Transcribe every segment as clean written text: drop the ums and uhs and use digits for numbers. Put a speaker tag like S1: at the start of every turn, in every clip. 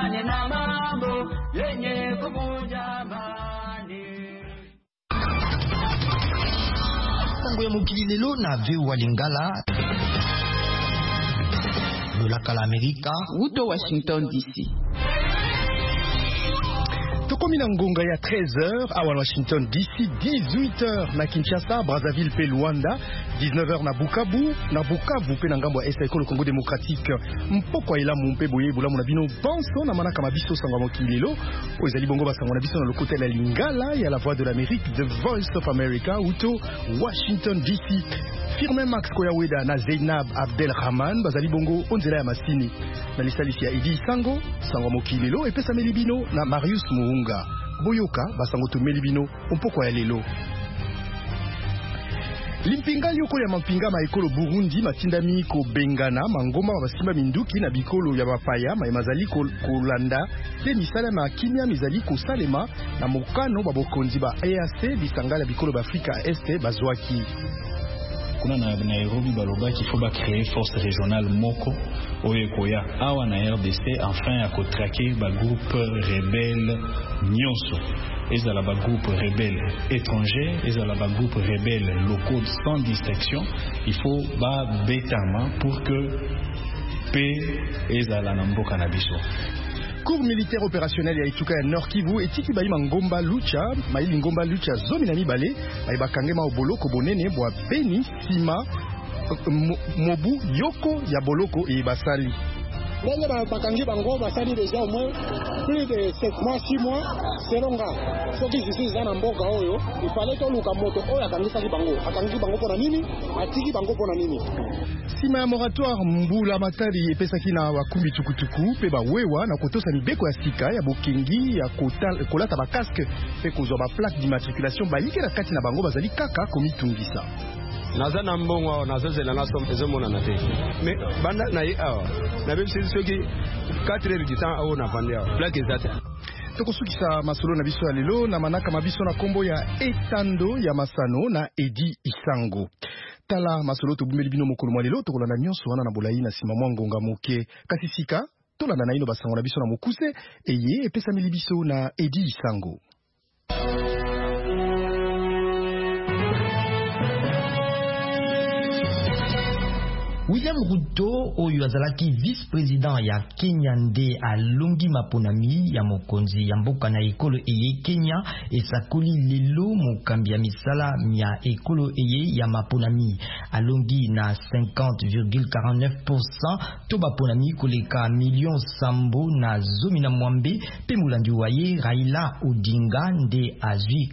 S1: tupambane na mambo yenye kuvunja amani.
S2: Sango ya mokili lelo na VOA Lingala. Lola kala Amerika.
S3: Wuto Washington DC.
S4: Tokomina ngonga ya 13h à Washington DC, 18h na Kinshasa, Brazzaville pe Luanda, 19h na Bukavu pe na ngambo ya Est Ekolo Congo Démocratique. Mpoko ila mumpe boye bulamu na bino banso na manaka mabiso sangwa mokilelo. Ozali bongo basangwa na biso na lokote la Lingala ya la Voix de l'Amérique, The Voice of America, uto Washington DC. Firme Max Koyaweda na Zainab Abdelrahman bazali bongo onzela ya masini. Na lisalisi ya Idi Sango, sangwa mokilelo epesa melibino na Marius Muunga. Boyoka basango to melibino mpoko ya lelo. Limpinga yoko ya mampinga maekolo Burundi matindami ko bengana mangoma basimba minduki na bikolo ya bapaya maimazali kolanda te misala ma kimia mizali ko salema na mokano babokonzi ba EAC bisangala bikolo ba Afrika Este bazwaki.
S5: Kuna na Nairobi baloba qu'il faut créer force régionale moko oyekoya awa na RDC enfin ya kotraquer ba groupe rebelle nyonso ezala ba groupe rebelle étranger ezala ba groupe rebelle locaux sans distinction. Il faut ba betama pour que paix ezala na mboka na biso.
S4: Cours militaire opérationnel ya Ituka ya Nord Kivu etiki baima ngomba lucha maili ngomba lucha zomi na mibale baiba kangema oboloko bonene bwa Beni Sima mobu yoko ya boloko e basali.
S6: Ndenge bakangi bango basali déjà au moins plus de 7 mois 6 mois selonga soki justice na mboka oyo il fallait que luka moto oyo akangisaki bango pona nini atiki bango pona nini.
S4: Sima ya moratoire mbula matari epesaki na wakumbi tukutuku pe bawewa na kotosa mibeko ya sika ya bokengi ya kolata ba casque pe kozwa ba plaque d'immatriculation bayike na kati na bango bazali kaka komitungisa.
S7: Nazana mbongo nazozela na somme ezomona na te mais banda na ye awa na bebisi soki 4 heures du temps au na vandi awa plaque ezate.
S4: Tokosukisa masolo na biso ya lelo na manaka mabiso na kombo ya Etando ya Masano na Edi Isango. Tala masolo tobumeli bino mokolo mwa lelo tokolanda nyonso wana na bolai na sima mwa ngonga moke kasi sika tolanda na ino basango na biso na mokuse eye epesa milibiso na Edi Isango.
S2: William Ruto oyo azalaki vice-président ya Kenya nde alongi maponami ya mokonzi ya mboka na ekolo eye Kenya esakoli lelo mokambi ya misala ya ekolo eye ya maponami alongi na 50,49% to baponami koleka million sambo na zomi na mwambe pe mulandi waye Raila Odinga nde azwi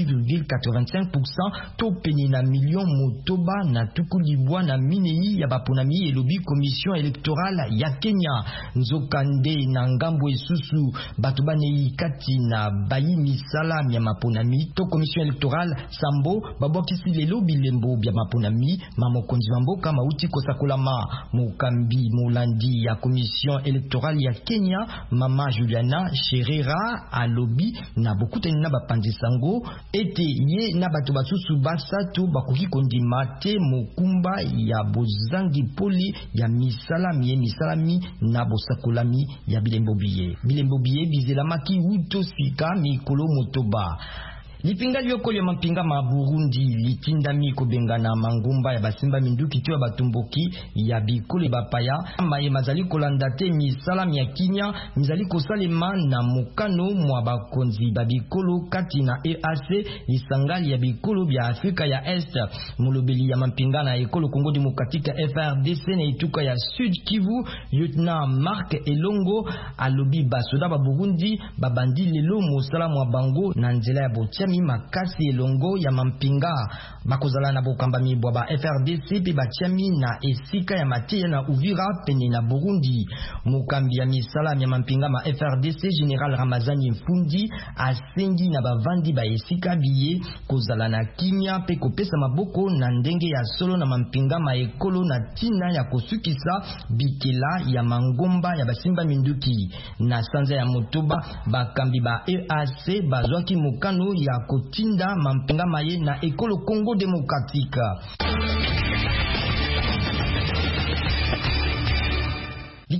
S2: 48,85% to peni na million motoba na tukulibwa na minei ya baponami elobi commission électorale ya Kenya nzokande na ngambo esusu bato banei kati na bayi misala ya maponami to commission électorale sambo babokisi lelo bilembo bya maponami mamokonzi mboka mauti kosakolama mokambi molandi ya commission électorale ya Kenya mama Juliana Cherera alobi na bokutani na bapanzi sango ete ye na bato basusu basatu bakoki kondima te mokumba ya bozangi poli ya misalami na bosakolami ya bilembo biye bizelamaki uto sika mikolo motoba. Lipinga lyoko ya mampinga ma Burundi litindami kobengana mangumba ya basimba minduki to ya batumboki ya bikole bapaya maye mazali kolanda te misala ya Kenya mizali kosalema na mukano mwa bakonzi babikolo kati na EAC isangali ya bikolo bya Afrika ya Est mulobeli ya mampinga na ekolo Congo Démocratique FRDC na ituka ya Sud Kivu lieutenant Mark Elongo alobi basoda ba Burundi babandi lelo mosala mwa bango na nzela ya botia makasi elongo ya mampinga bakozala na bokamba mibwa ba FRDC pe batiami na esika ya matia na Uvira pene na Burundi mukambi ya misala ya mampinga ma FRDC General Ramazani Mfundi asengi na bavandi ba esika biye kozala na kimia pe kopesa maboko na ndenge ya solo na mampinga ma ekolo na tina ya kosukisa bikela ya mangomba ya basimba minduki na sanza ya motoba bakambi ba EAC bazwaki mukano ya kotinda mampinga maye na ekolo Congo Démocratique.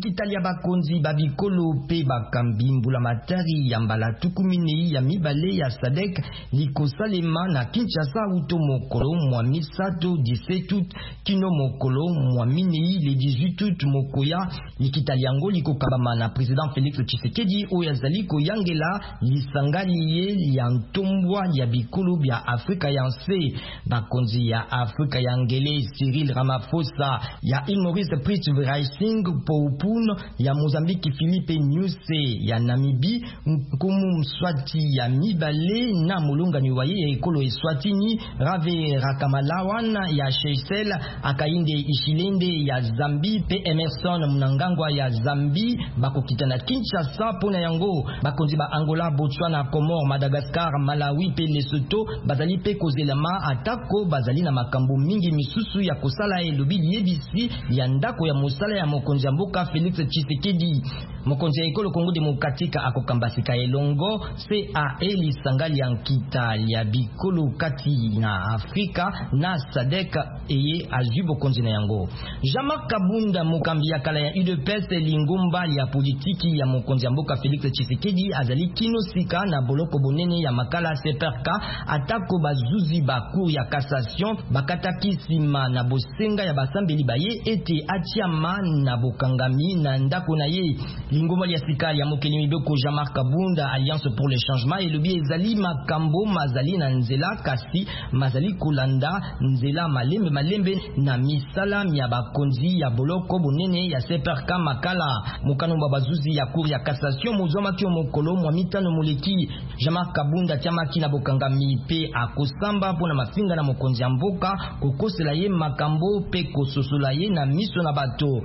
S2: likitalia bakonzi babikolo pe bakambi mbula matari ya mbala tukumini ya mibale ya SADC likosalema na Kinshasa uto mokolo mwa misato 17 août kino mokolo mwa minei le 18 août mokoya likitaliango likokabama na président Félix Tshisekedi oyo azali koyangela lisangali ye ya ntombwa ya bikolo bya Afrika ya nse bakonzi ya Afrika ya ngele Cyril Ramaphosa ya Maurice Prithviraj-Singh Poupun ya Mozambique Philippe Nyusi ya Namibie Nkumu Mswati ya mibale na mulungani wa ye ekolo Eswatini Rave Rakamalawan ya Seychelles Akainde Ishilende ya Zambie pe Emerson Mnangagwa ya Zambie bakokita na Kinshasa pona yango bakonzi ba Angola Botswana Comores Madagascar Malawi pe Lesotho bazali pe kozelama atako bazali na makambo mingi misusu ya kosala elobi yebisi ya ndako ya mosala ya mokonzi ya mboka Félix Tshisekedi mokonzi ya ekolo Kongo Demokratika akokambasika elongo CAE lisangali ya nkita ya bikolo kati na Afrika na SADC eye azwi bokonzi na yango. Jean-Marc Kabunda mokambi ya kala ya UDPS lingumba ya politiki ya mokonzi ya mboka Félix Tshisekedi azali kino sika na boloko bonene ya makala CPRK atako bazuzi baku ya cassation bakataki sima na bosenga ya basambeli baye ete atiama na bokangami na ndako na ye. Lingumba ya sika ya mokeli mibeko Jean-Marc Kabunda Alliance pour le changement elobi ezali makambo mazali na nzela kasi mazali kolanda nzela malembe na misala ya bakonzi ya boloko bonene ya CPRK makala mukano bazuzi ya cour ya cassation mozoma kyo mokolo mwa mitano moleki Jean-Marc Kabunda tiamaki na bokangami pe akosamba pona mafinga na mokonzi ya mboka kokosela ye makambo pe kososola ye na miso na bato.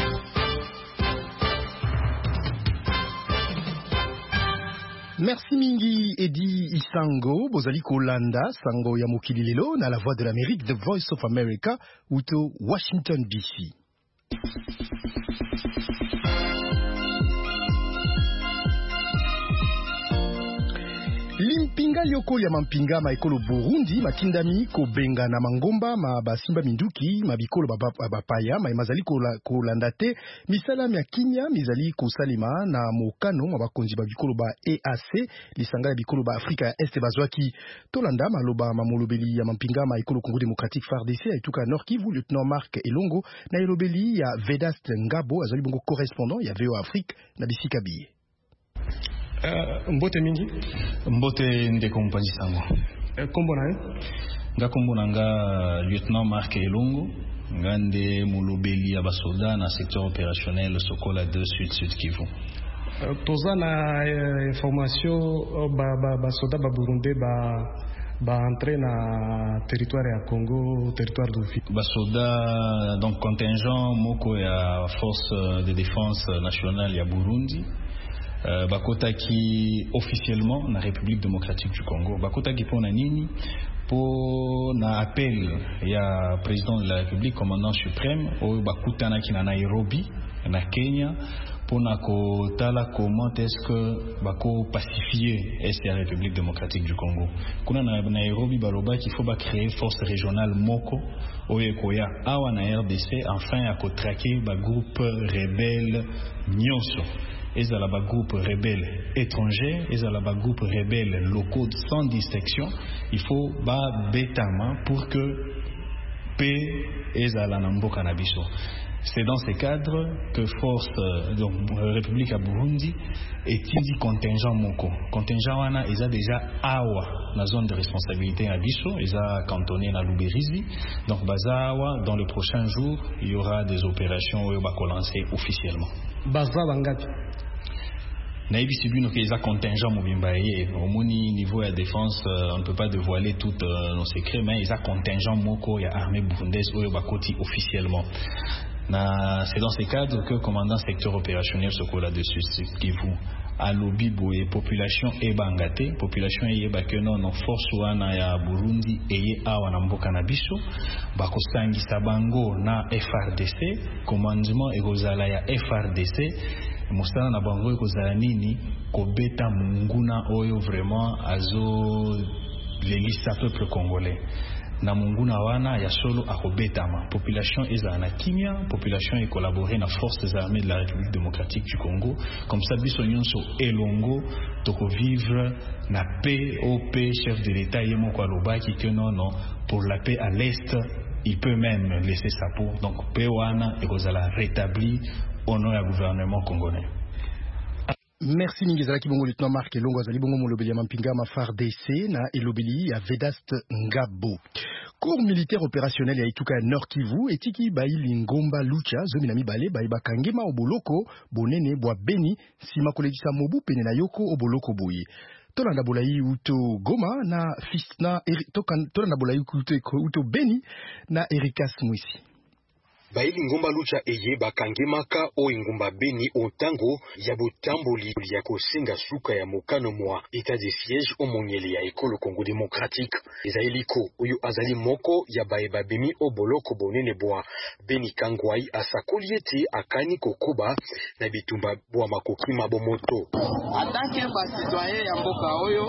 S4: Merci mingi Edi Isango, bozali kolanda sango ya mokili lelo na la voix de l'Amérique, The Voice of America, uto Washington DC. Limpinga yoko ya mampinga maekolo Burundi makindami ko benga na mangomba ma basimba minduki mabikolo bapaya mazali kolanda te misala ya kinya mizali kosalima na mokano ma bakonzi babikolo ba EAC lisanga ya bikolo ba Afrika ya Este bazwaki tolanda maloba mamolobeli ya mampinga maekolo Congo Démocratique FARDC aituka Nord Kivu lieutenant Marc Elongo na elobeli ya Vedaste Ngabo azali bongo correspondant ya VOA Afrique na bisika biye.
S5: Mbote mingi mbote ndeko mpanzi sango
S4: kombo nae
S5: nga kombo nanga lieutenant Marc Elongo ngande mulobeli ya basoda na secteur opérationnel Sokola 2 Sud Kivu.
S8: Toza na information basoda ba Burundi ba entrer na territoire ya Congo, territoire d'Uvira.
S5: Basoda donc contingent moko ya force de défense nationale ya Burundi. Bakotaki officiellement na République démocratique du Congo. Bakotaki pona nini po na appel ya président de la République commandant suprême o bakutana ki na Nairobi na Kenya pona ko tala comment est-ce que bako pacifier la République démocratique du Congo. Kuna na Nairobi baloba qu'il faut ba créer force régionale moko oyekoya awa na RDC enfin ya ko traquer ba groupe rebelle nyonso. Ezala ba groupe rebelle étranger, ezala ba groupe rebelle locaux sans distinction. Il faut ba betama pour que paix ezala na mboka na biso. C'est dans ces cadres que force donc République à Burundi étudie contingent moko. Contingent wana eza déjà awa na zone de responsabilité à biso, eza cantonné na Luberizi. Donc bazawa dans le prochain jour, il y aura des opérations où ba ko lancer officiellement.
S8: Bazawa ngati
S5: na ibisi bino ke eza contingent mobimba ye au moni niveau ya défense on ne peut pas dévoiler toutes nos secrets mais eza contingent moko ya armée burundaise oyo bakoti officiellement. C'est dans ces cadres que commandant secteur opérationnel Sokola de Sud Kivu à lobi boye population ebangate population eyeba ke non force wana ya Burundi eye awa na mboka na biso bakosangisa bango na FRDC commandement ekozala ya FRDC mosala na bango ekozala nini kobeta munguna oyo vraiment azo lelisa peuple congolais. na munguna wana ya solo akobetama population eza na kimia population e collaborer na forces armées de la République démocratique du Congo comme ça biso nyonso elongo toko vivre na paix au paix chef de l'état yemo kwa lobaki que non pour la paix à l'est il peut même laisser sa peau donc paix wana e kozala rétabli au nom du gouvernement congolais.
S4: Merci Mingezala Kibongo lieutenant Marc Elongo azali bongo molobeli ya Mampinga Mafar DC na elobeli ya Vedast Ngabo. Cours militaire opérationnel ya Ituka ya Nord Kivu etiki baili Ngomba Lucha zomi na mibale baiba kangema oboloko bonene bwa Beni sima kolekisa mobu pene na yoko oboloko boye. Tolanda Bolayi uto Goma na Fisna Tolanda Bolayi uto Beni na Erikas Mwisi.
S9: Baili Ngomba Lucha eye bakangemaka o Ngomba Beni otango ya botamboli ya kosenga suka ya mokano mwa état de siège o monyeli ya ekolo Congo démocratique ezailiko oyo azali moko ya baeba bemi o boloko bonene bwa Beni Kangwai asakoliete akani kokuba na bitumba bwa makokima bomoto
S10: atanke ba citoyen ya mboka oyo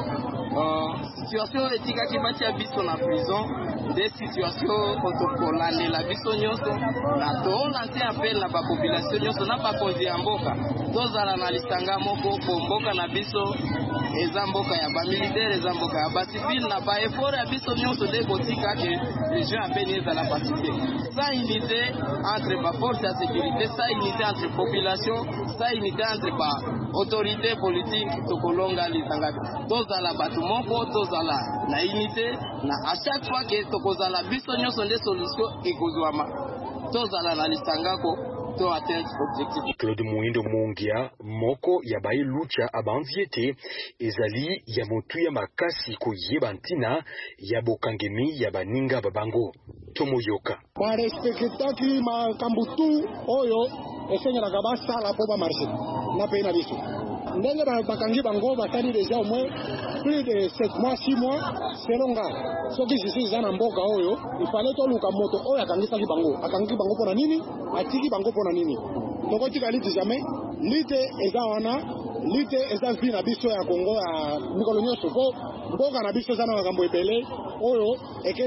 S10: situation etika kibati ya biso na prison des situations protocolales la biso nyonso na to lancer appel na ba population nyonso na ba konzi ya mboka tozala na lisanga moko po mboka na biso eza mboka ya ba militaire eza mboka ya ba civil na ba effort ya biso nyonso de botika ke les gens appellent ezala pacifique sa unité entre ba force de sécurité sa unité entre population sa unité entre ba autorité politique tokolonga lisanga tozala batu moko tozala na unité na à chaque fois que tokozala biso nyonso nde solution ekozwama tozala na lisangako to atteindre objectif.
S9: Claude Mouindo Mungia moko ya bai lucha abanziete ezali ya motu ya makasi koyeba ntina ya bokangemi ya baninga babango tomoyoka
S6: ba respectaki makambutu oyo esenyaka basala po ba marché na pe na biso ndenge bakangi bango basali déjà au moins plus de 7 mois 6 mois selonga soki sisi za na mboka oyo ifale to luka moto oyo akangisaki bango pona nini atiki bango pona nini tokotika liti jamais lite eza wana lite eza vi na biso ya Kongo ya mikolo nyonso po mboka na biso za na makambo ebele oyo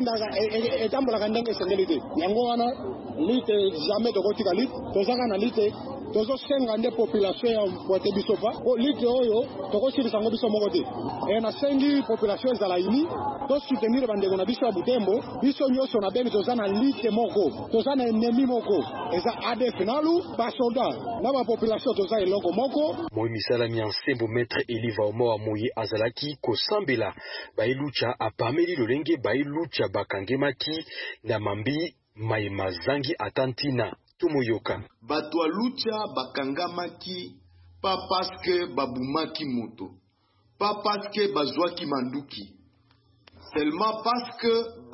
S6: etambolaka ndenge esengeli te yango wana lite jamais tokotika lite tozaka na lite tozo senga nde population ya mpote biso pa o lite oyo tokosilisa ngo biso moko te na sengi population ezala ini to soutenir bandeko na biso ya Butembo biso nyonso na beni toza na lite moko toza na ennemi moko eza ADF nalu ba soldat na ba population toza eloko moko
S9: moi misala mi ensemble maître Eliva Omo Amoye azalaki kosambela bailucha apameli lolenge bailucha bakangemaki na mambi maimazangi atantina tumoyoka
S11: batwa lucha bakangamaki pas parce que babumaki moto pas parce que bazwaki manduki seulement parce que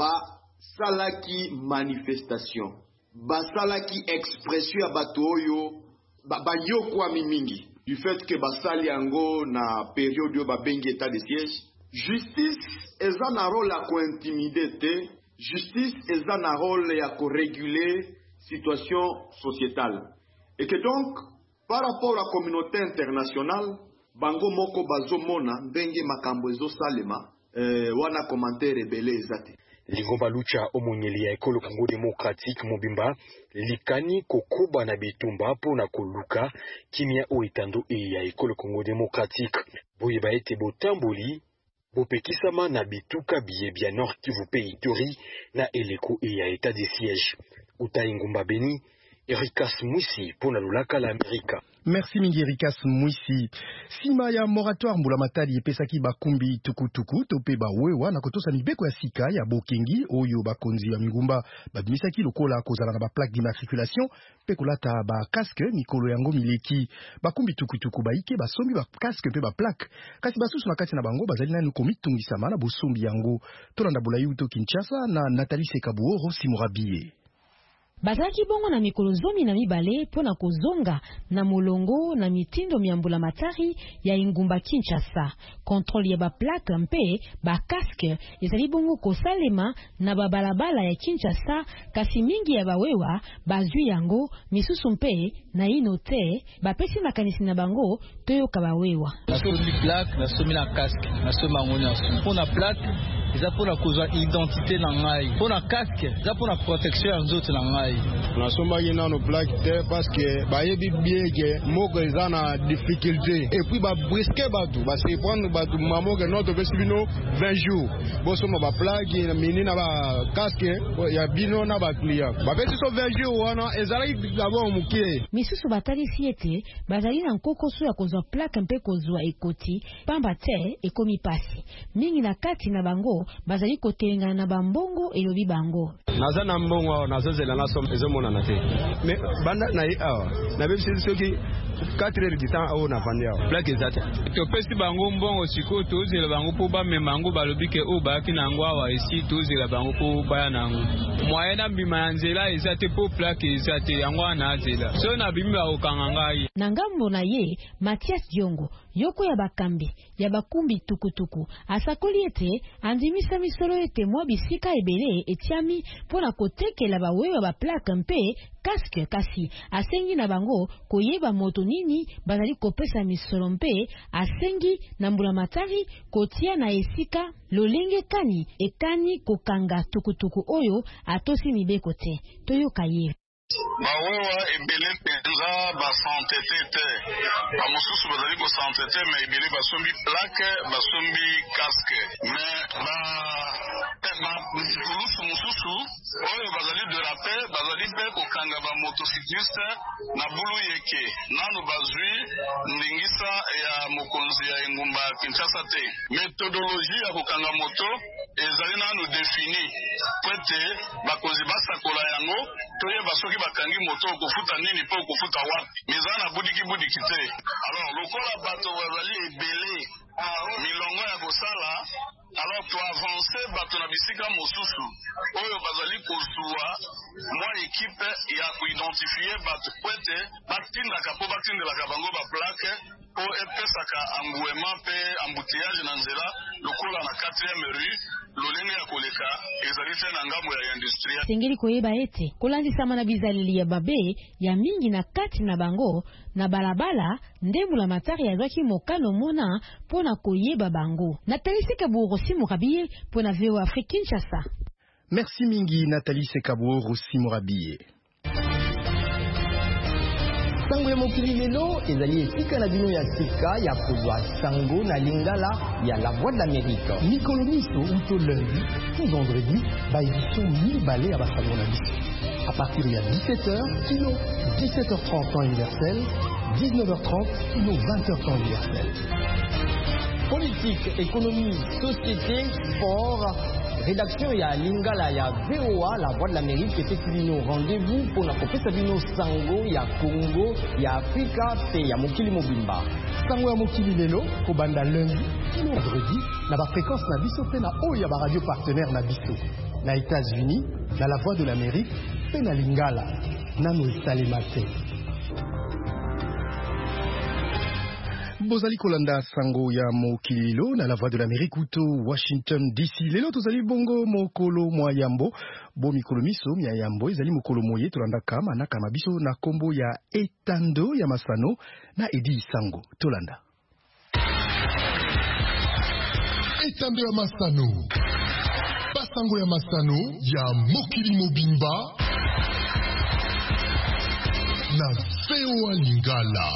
S11: basalaki manifestation basalaki expression ya bato oyo bayokwami mingi du fait que basali yango na période oyo babengi état de siège justice eza na rôle ya kointimide te justice eza na rôle ya koréguler situation sociétale et que donc par rapport à la communauté internationale bango moko bazomona ndenge makambo ezosalema wana commentaire ebele ezate
S9: Lingomba Lucha omonyeli ya ekolo Congo démocratique mobimba likani kokuba na bitumba po na koluka kimia oitando ya ekolo Congo démocratique boye baete botamboli bopekisama na bituka biye bya Nord Kivu pe Ituri na eleko ya état de siège Utai Ngomba Beni Erikas Mwisi pona lulaka la Amerika.
S4: Merci mingi Erikas Mwisi. Sima ya moratoire mbula matali epesaki bakumbi tukutuku tope ba wewa na kotosa mibeko ya sika ya bokengi oyo bakonzi ya mingumba babimisaki lokola kozala na ba plaque d'immatriculation pe kolata ba casque mikolo yango mileki bakumbi tukutuku baike basombi ba casque pe ba plaque kasi basusu na kati na bango bazali nanu komitungisama na bosombi yango tolanda bolayi uto Kinshasa na Nathalie Sekabuoro Simurabiye.
S12: Bazaki bongo na mikolo zomi na mibale pona kozonga na molongo na mitindo miambula matari ya Ingumba Kinshasa. Contrôle ya ba plaque mpe ba casque ezali bongo kosalema na babalabala ya Kinshasa kasi mingi ya bawewa bazwi yango misusu mpe na inote bapesi makanisi na bango toyoka bawewa.
S13: Na somi plaque na somi na casque na somi ngonya pona plaque eza pona kozwa identité na ngai, pona casque eza pona protection ya nzoto na ngai.
S7: Nasombaki nano plaque te parce que bayebi bien ke moko eza na difficulté et puis babriske bato baseprendre bato mamoke noto pesi bino 20 jours bosomba baplaque na mini na bacasque ya bino na baclient bapesi so 20 jours wana ezalaki d'abord mokie.
S12: Misusu batalisi ete bazali na nkokoso ya kozwa plaque mpe kozwa ekoti pamba te ekomi pasi mingi na kati na bango bazali kotelengana na bambongo elobi bango
S7: naza na mbongo nazozela na somme ezomonana te mais banda na ye awa nabebisi soki 4 heures du temps oyo navandi awa plaque eza te
S14: topesi bango mbongo sikoyo tozela bango mpo bamema yango balobi ke oyo bayaki na yango awa esi tozela bango mpo baya na yango moyen na mbima ya nzela eza te mpo plaque eza te yango wana azela soki nabimi bakokanga ngai.
S12: Na ngambo na ye Mathias Diongo yoko ya bakambi ya bakumbi tukutuku asakoli ete andimisa misolo ete mwa bisika ebele etiami pona kotekela bawewa ba plaque mpe casque kasi asengi na bango koyeba moto nini bazali kopesa misolo mpe asengi na mbula matari kotia na esika lolenge kani ekani kokanga tukutuku oyo atosi mibeko te toyoka ye.
S15: bawewa ebele mpenza basantete te bamosusu bazali kosantete me ebele basombi plaque basombi casque me bakulusu mosusu oyo bazali de la paix bazali mpe kokanga bamotocycliste na bulu yeke nano bazwi ndingisa ya mokonzi ya engumba ya Kinshasa te. Metodologie ya kokanga moto ezali nano defini po ete bakonzi basakola yango toyeba soki bakangi moto okofuta nini mpo okofuta wapi meza na budiki te. Alors lokola bato bazali ebele milongo ya kosala alors to avance bato na bisika mosusu oyo bazali kozwa mwa ekipe ya kuidentifie bato po ete batindelaka bango baplaque po epesaka engouement mpe embouteillage na nzela lokola na 4e rue lolenge ya koleka ezali te na ngambo ya industriel.
S12: Sengeli koyeba ete kolandisama na bizaleli ya babe ya mingi na kati na bango na balabala ndembula matari azwaki mokano mona pona koyeba bango. Nathalie Sekabou Mourabiye pona VOA Afrique Kinshasa.
S4: Merci mingi Nathalie Sekabou Mourabiye.
S2: Sango ya mokili lelo ezali esika na bino ya sika ya kozwa sango na lingala ya La Voix de l'Amérique. Mikolo miso uto lundi tout vendredi ba édition mibale ya basango na biso. À partir ya 17h kino 17h30 temps universel, 19h30 kino 20h temps universel. Politique, économie, société, sport, rédaction ya lingala ya VOA La Voix de l'Amérique epesi bino rendez-vous pour na kopesa bino sango ya Congo ya Afrika pe ya mokili mobimba. Sango ya mokili lelo kobanda lundi kino vendredi na ba fréquence na biso pe na oyo ya ba radio partenaire na biso na États-Unis na La Voix de l'Amérique pe na lingala nano esalema te.
S4: Bozali kolanda sango ya mokililo na La Voix de l'Amérique uto Washington DC. Lelo tozali bongo mokolo mwa yambo bo mikolo miso mya yambo ezali mokolo moye tolanda kama na kama biso na kombo ya etando ya masano na edi sango tolanda.
S16: Etando ya masano basango ya masano ya mokili mobimba na VOA Lingala.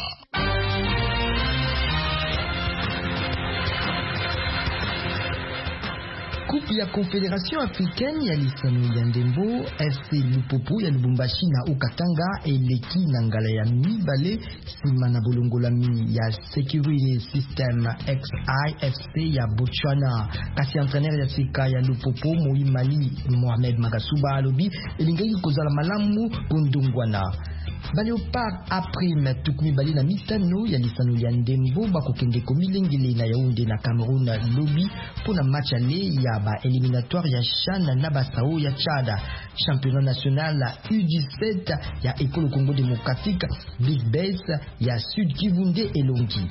S2: Coupe ya Confédération africaine ya lisano ya ndembo FC Lupopo ya Lubumbashi na Okatanga eleki na ngala ya mibale sima na bolongolami ya Security System XIFC ya Botswana. Kasi entraîneur ya sika ya Lupopo Moimali Mohamed Magasuba alobi elingaki kozala malamu kondongwana. Baleopard après tukumi bali na mitano ya lisano ya ndembo bakokende komilengele na Yaoundé na Cameroun lobby pour na match aller ya ba éliminatoire ya CHAN na Basao ya Tchad. Championnat national U17 ya École Congo démocratique Big Base ya Sud Kivunde Elongi.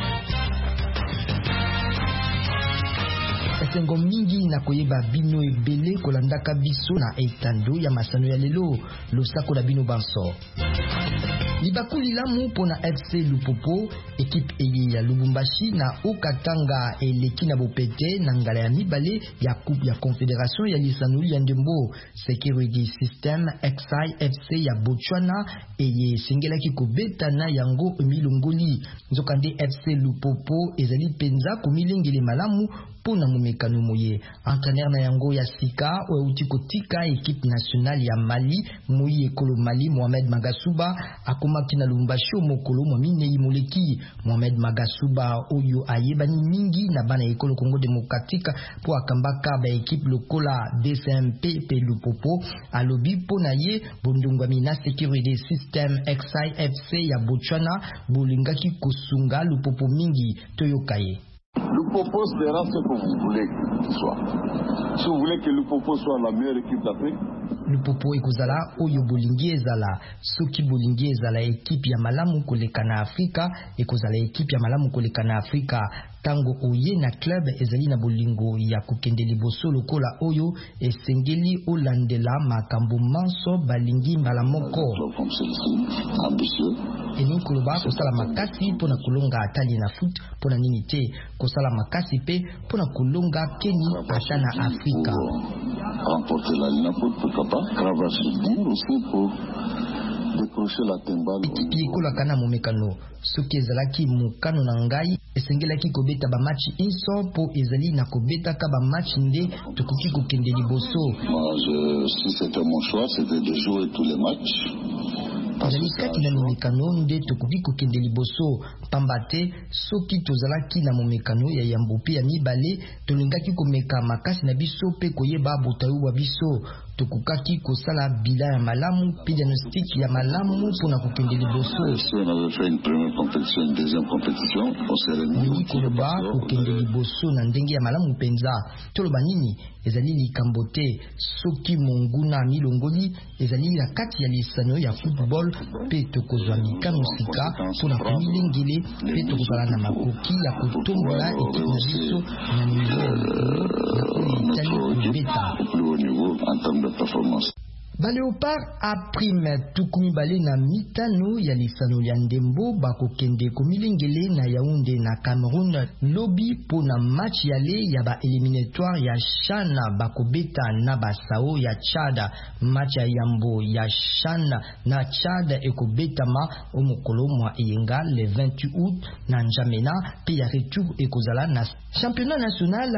S2: Esengo mingi na koyeba bino ebele kolandaka biso na etando ya masano ya lelo losako na bino banso. Libakuli lamu pona FC Lupopo, équipe eye ya Lubumbashi na Okatanga eleki na bopete na ngala ya mibale ya coupe ya confédération ya lisanuli ya ndembo. Security System XI FC ya Botswana eye sengelaki kobeta na yango milongoli. Nzokande FC Lupopo ezali penza komilengele malamu pona momekano moye. Entraîneur na yango ya sika outi kotika équipe nationale ya Mali moyi ekolo Mali Mohamed Magasuba akomaki na Lubumbashi mokolo Mwamine Moleki. Mohamed Magasuba oyo ayebani mingi na bana ekolo Congo démocratique po akambaka ba équipe lokola DCMP pe Lupopo alobi pona ye bondongwami na Security System XI FC ya Botswana bolingaki kosunga Lupopo mingi toyokaye.
S17: Lupopo sera ce que vous voulez qu'il soit. Si vous voulez que Lupopo soit la meilleure équipe d'Afrique,
S2: Lupopo ekozala oyo bolingi ezala. Soki bolingi ezala équipe ya malamu koleka na Afrika, ekozala équipe ya malamu koleka na Afrika. Tango oye na club ezali na bolingo ya kokende liboso lokola oyo esengeli olandela makambo manso balingi mbala moko. Eni koloba kosala makasi pona kulonga atali na foot pona nini te kosala makasi pe pona kulonga keni ata na Afrika.
S17: Remporter la Ligue pour traverser dur aussi pour décrocher la timbale.
S2: Ekipi ekolaka na momekano soki ezalaki mokano na ngai esengelaki kobeta ba match inso po ezali na kobeta ka ba match nde tokoki kokende liboso.
S17: Si c'était mon choix, c'était de jouer tous les matchs.
S2: Ezali kati na momekano nde tokoki kokende liboso pambate soki tozalaki na momekano ya yambope ya mibale tolingaki komeka makasi na biso pe koyeba botayu wa biso tokokaki kosala bila ya malamu pe diagnostic ya malamu pona kokende liboso.
S17: Si on avait fait une première compétition, une deuxième compétition, on serait
S2: ni koloba kokende liboso na ndenge ya malamu penza toloba nini ezali likambo te soki monguna milongoli ezali na kati ya lisano ya football pe tokozwa mikano sika pona komilengele pe tokozala na makoki ya kotombola ekipe na biso na niveau na oyo etali kobeta. Ba Léopard a prime tukumi bale na mitano ya lisano ya ndembo bakokende komilengele na Yaoundé na Cameroun lobi pona match yale ya ba éliminatoire ya Chan bakobeta na Basao ya Tchad. Match ya yambo ya Chan na Tchad ekobetama omokolo mwa eyenga le 28 août na N'Djamena pe ya retour ekozala na championnat national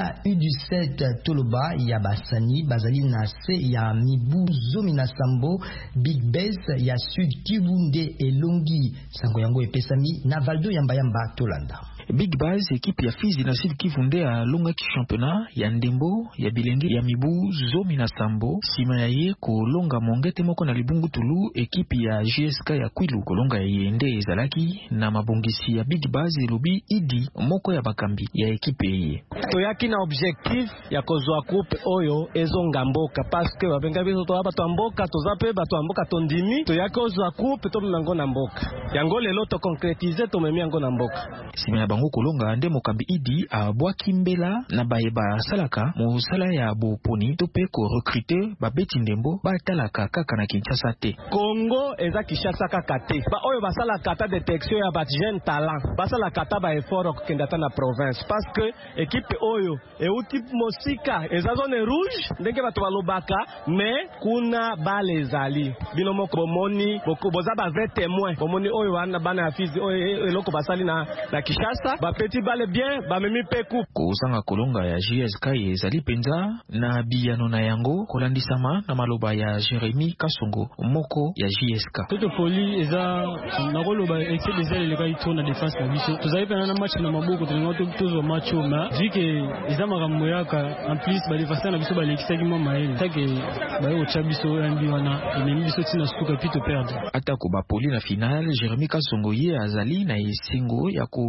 S2: U17 toloba ya basani bazali na se ya mibu na Sambo Big Base ya Sud Kivu nde elongi sango yango epesami na Valdo yamba tolanda.
S18: Big Base équipe ya Fizi na Sud Kivu nde alonga ki championnat ya ndembo ya bilenge ya mibu zomi na Sambo sima ya ye kolonga mongete moko na Libungu Tulu équipe ya JSK ya Kwilu kolonga ye nde ezalaki na mabongisi ya Big Base lobi idi moko ya bakambi ya équipe ye.
S8: Toyaki na objectif ya kozwa coupe oyo ezonga mboka parce que babenga biso to bato mboka tozape bato mboka tondimi toyaki kozwa coupe to nango na mboka yango lelo to concrétiser to memi yango na mboka
S18: sima ya bango kolonga nde mokambi idi abwaki mbela na bayeba salaka mosala ya boponi to pe ko recruter babeti ndembo batalaka kaka na Kinshasa te.
S8: Congo eza Kinshasa kaka te ba oyo basala kata détection ya ba jeune talent basala kata ba effort kokenda ta na province parce que équipe oyo euti mosika eza zone rouge ndenge bato balobaka mais kuna bale ezali bino moko bomoni boza ba vrai témoin bomoni oyo wana bana ya Fizi oyo eloko basali na Kinshasa ba petit bale bien ba memi peku
S18: kozanga kolonga ya JSK ezali penza na biyano na yango kolandisama na maloba ya Jérémy Kasongo moko ya JSK.
S19: Toto folie eza na koloba excès des ailes les gars na défense na biso tozali pena na match na maboko to tozo match ma vu que eza makambo yaka en plus ba défense na biso ba lekisaki mama ele take ba yo chabiso ambi wana ennemi biso tina suka pito perdre
S18: atako ba poli na finale Jérémy Kasongo ye azali na esengo ya kobeta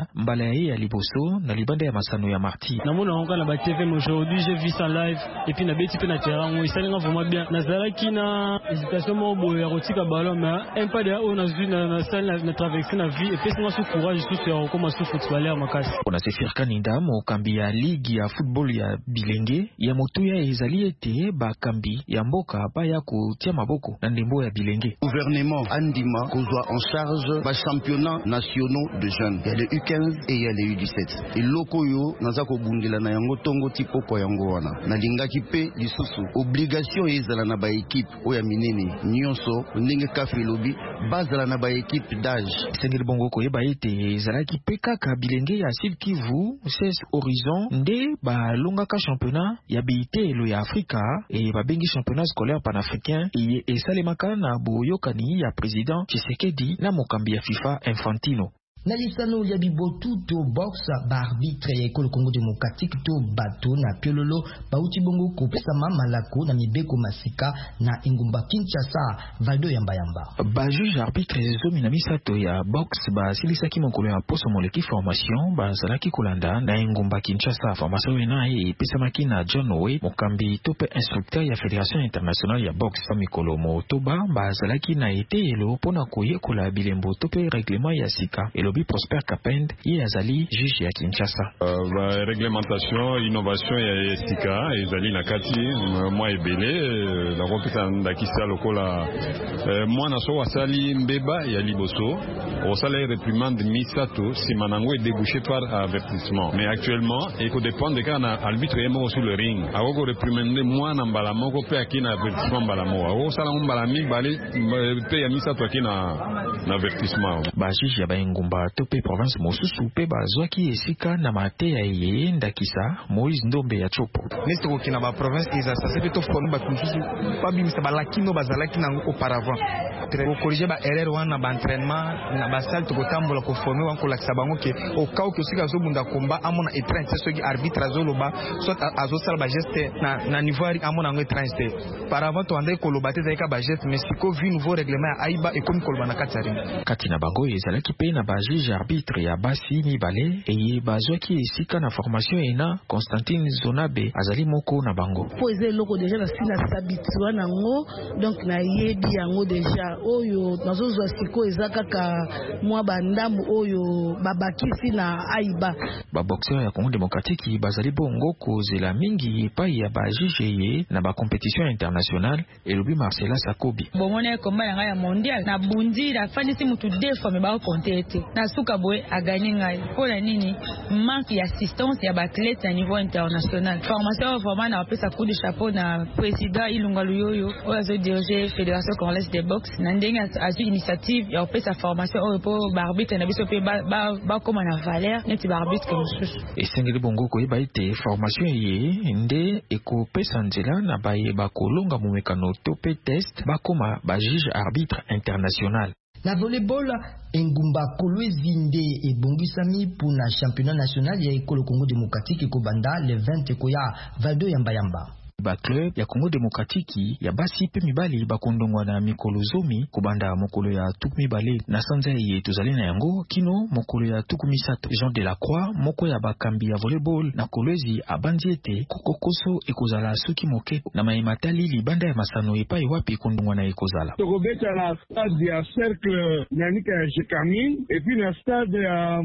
S18: mbala ya liboso na libanda ya masano ya martyr.
S19: Namona onka na ba TV aujourd'hui j'ai vu ça live et puis na beti pe na terrain oui ça linga vraiment bien. Nazalaki na hésitation mo boye ya kotika ballon mais un pas de haut na zui na salle na traverser na vie et puis c'est moi sous courage tout ya comme sous footballeur makasi.
S18: Ona Sefir Kaninda mo kambi ya ligue ya football ya bilenge ya motuya ezali ete ba kambi ya mboka ba ya kotia maboko na ndembo ya bilenge.
S17: Gouvernement andima kozwa en charge ba championnats nationaux de jeunes. Il y a les U15 et il y a les U17. Et loko yo naza ko bundela na yango tongo tipo ko yango wana. Na lingaki pe lisusu obligation ezala na ba équipe oya minene nyonso ndenge kafi lobi bazala na ba équipe d'âge.
S18: Sengeli bongo ko yeba ete ezalaki pe kaka bilenge ya Sud Kivu 16 horizon nde ba longaka championnat ya BITelo ya Afrika et ba bengi championnat scolaire panafricain et esalemaka na boyokani ya président Tshisekedi na mokambi ya FIFA Infantino.
S2: Na lisano ya bibotu to box ba arbitre ya ekolo Congo Démocratique to bato na piololo bauti bongo kopesama malako na mibeko masika na engumba Kinshasa Valdo Yamba.
S18: Ba juge arbitre zomi na misato ya box ba silisaki mokolo ya poso moleki formation ba zalaki kolanda na engumba Kinshasa. Formation ena epesamaki na John Owe mokambi to pe instructeur ya Fédération Internationale ya box mikolo motoba ba zalaki na etelo pona koyekola bilembo to pe règlement ya sika. Prosper Kapend et Azali juge ya Kinshasa.
S20: Réglementation, innovation ya esika ezali na kati moi ebele na kompeta ndakisa lokola moi na so wasali mbeba ya liboso osala réprimande misato si manango est débouché par avertissement. Mais actuellement il faut dépendre de quand arbitre est sur le ring. Ako réprimande moi na mbala moko pe akina avertissement mbala mo. Osala mbalami bale pe ya misato akina avertissement.
S18: Ba juge ya Bayengumba tope province mosusu pe bazwaki esika na mate ya ye ndakisa Moïse Ndombe ya Chopo.
S21: Nesto kina ba province iza sasa pe to forme ba mususu pa bimisa balakino bazalaki na auparavant. Ko corriger ba erreur wana ba entraînement na ba salle to kotambola ko former wan ko lakisa bango ke au cas que sika zo bunda komba amona étrange so ki arbitre azoloba soit azosala ba geste na niveau amona ngo étrange. Par avant to andai ko lobate za ka ba geste mais siko vu nouveau règlement aiba et comme kolba na katsaringa.
S18: Katina bango ezalaki pe na ba juge arbitre ya basi mibale eye bazwaki esika na formation ena Constantine Zonabe azali moko na bango.
S22: Poser loko déjà na sina s'habituer nango donc na yebi yango déjà oyo nazozwa siko ezakaka mwa bandambu oyo babakisi na aiba.
S18: Ba boxeur ya Congo Démocratique bazali bongo kozela mingi epai ya ba juge ye na ba compétition internationale elobi Marcela Sakobi.
S23: Bomone komba yanga ya mondial na bundi la fanisi mutu defo me ba kontete na suka boy a gagné ngai pour la nini manque d'assistance ya athlète à niveau international. Formation vraiment na pesa coup de chapeau na président Ilunga Luyoyo ozo diriger Fédération Congolaise de boxe na ndenge azu initiative ya pesa formation o po arbitre na biso pe ba comme na valeur neti arbitre comme ça.
S18: Esengeli bongo ko yeba ite formation ye nde eko pesa nzela na baye ba kolonga mumekano to pe test ba koma ba juge arbitre international.
S2: Na volleyball, Engumba Kolwezi nde ebongisami pour na championnat national ya ekolo Congo Démocratique ekobanda le 20 koya Valdo Yamba.
S18: Ba club ya Congo Démocratique ya basi pe mibali bakondongwa na mikolo zomi kubanda mokolo ya tuku mibale na sanza ye tozali na yango kino mokolo ya tuku misato. Jean de la Croix moko ya bakambi ya volleyball na Kolwezi abandi ete kokokoso ekozala soki moke na maimatali libanda ya masano epai wapi kondongwa na ekozala.
S24: Tokobeta na stade ya cercle nyanika ya Jekami et puis na stade ya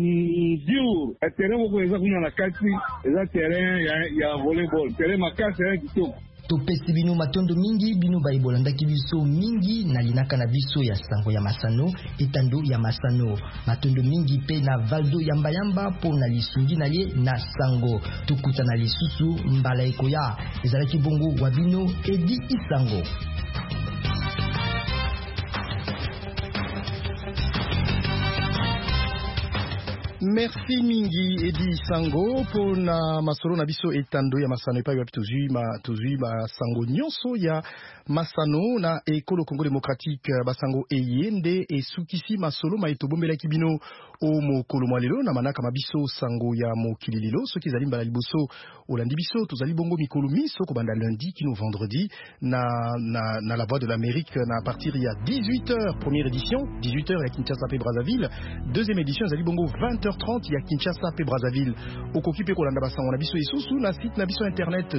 S24: Diou terrain moko eza kuna na kati eza terrain ya volleyball terrain makasi ya
S2: topesi bino matondo mingi bino baibolandaki biso mingi na linaka na biso ya sango ya masano etando ya masano matondo mingi pe na Valdo Yamba po na lisungi na ye na sango tukuta na lisusu mbala ekoya ezalaki bongo wa bino Edi Isango.
S4: Merci mingi Edi Sango pour na masolo na biso etando ya masano epai ya tozui ma sango nyonso ya masano na ekolo Congo Démocratique basango eyende esukisi masolo ma etobombelaki bino o mokolo mwalelo na manaka mabiso sango ya mokilililo soki ezali mbala liboso olandi biso tozali bongo mikolo miso ko banda lundi kino vendredi na la voix de l'Amérique na partir ya 18h première édition 18h à Kinshasa pe Brazzaville deuxième édition ezali bongo 20h 20h30 ya Kinshasa pe Brazzaville. Okoki pe kolanda basango na biso isusu na site na biso internet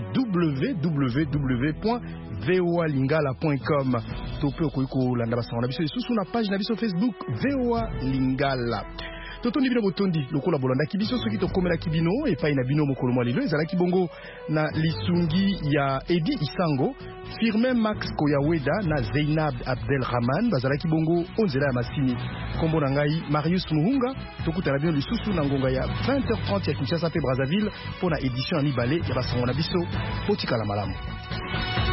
S4: www.voalingala.com. Tope okoki kolanda basango na biso isusu na page na biso Facebook VOA Lingala. Totondi bino botondi lokola bolanda kibiso soki tokomela kibino epai na bino mokolo mwa lelo ezalaki bongo na lisungi ya Edi Isango, Firmin Max Koyaweda na Zainab Abdelrahman bazalaki bongo onzela ya masini. Kombo na ngai Marius Muhunga, tokutana bino lisusu na ngonga ya 20h30 ya Kinshasa pe Brazzaville pona édition ya mibale ya basango na biso. Potikala malamu.